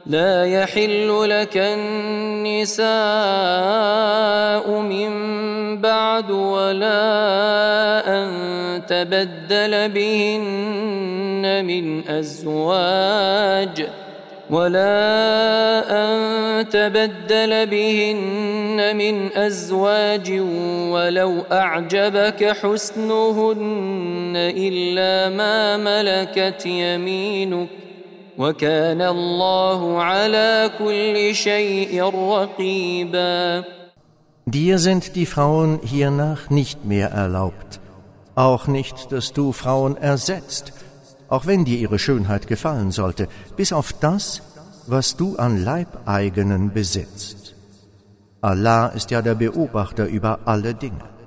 لا يحل لك النساء من بعد ولا أن تبدل بهن من أزواج ولو أعجبك حسنهن إلا ما ملكت يمينك وكان الله على كل شيء رقيبا. Dir sind die Frauen hiernach nicht mehr erlaubt, auch nicht, dass du Frauen ersetzt, auch wenn dir ihre Schönheit gefallen sollte, bis auf das, was du an Leibeigenen besitzt. Allah ist ja der Beobachter über alle Dinge.